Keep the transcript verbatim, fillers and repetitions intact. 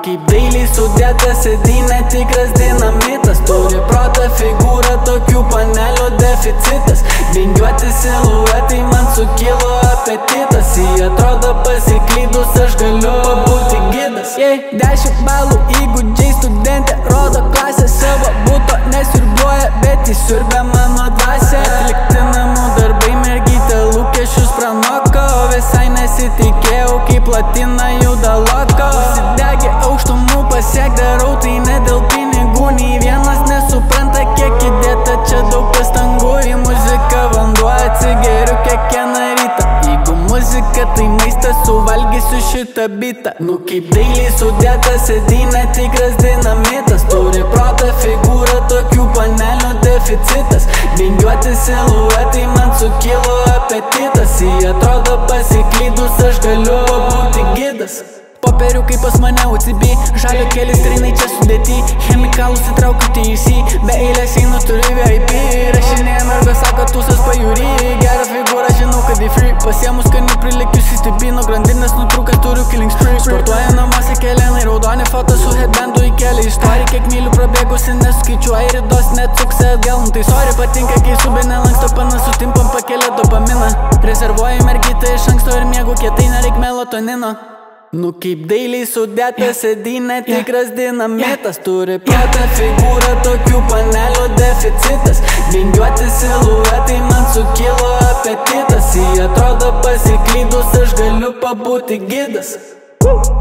kaip dailiai sudėta sėdynė, tikras dinamitas. Turi protą figūrą, tokių panelių deficitas. Vingiuoti siluetai, man sukilo apetitas. Jie atrodo pasiklydus, aš galiu pabūti gidas. Jei dešimt balų įgūdžiai studentė, rodo klasę savo buto nesiurbliuoja, bet įsiurbia mano dvasę. Atlikti namų darbai, mergytė lūkesčius pranoko. Visai nesitikėjau, kaip platina juda loko. Užsidegė aukštumų pasiek, darau tai ne dėl pinigų. Nei vienas nesupranta, kiek įdėta čia daug pastangų. Į muziką vanduo atsigeriu kiekvieną rytą. Jeigu muzika tai maistas, suvalgysiu šitą bitą. Nu kaip dailiai sudėta sėdynė, tikras dinamitas. Turi protą figūrą, tokių panelių deficitas. Vingiuoti siluetai, man sukilo apetitas. Jie atrodo pasiklydus, aš galiu pabūti gidas. Popieriukai pas mane U C B, žalio keli strinai čia sudėti. Chemikalus įtraukiu T C, be eilės einu turiu V I P. Rašinėja merga, sako tūsas pajūry. Gerą figūrą, žinau kad į free. Pasiemus skanių prilekiu C T B, nuo grandinės nutrūkęs turiu killing spree. Sportuoja namuose kelenai, raudoni foto su headbandu įkėlė istoriją. Kiek mylių prabėgusi, neskaičiuoja ridos, net suksi atgal. Tai sorry, patinka, kai subė nelanksto panasu, timpam pakelia dopaminą. Rezervuoju mergytę iš anksto ir miegu kietai, nereik melatonino. Nu kaip dailiai sudėta sėdynė, tikras dinamitas. Turi protą figūrą, tokių panelių deficitas. Vingiuoti siluetai, man sukilo apetitas. Jie atrodo pasiklydus, aš galiu pabūti gidas.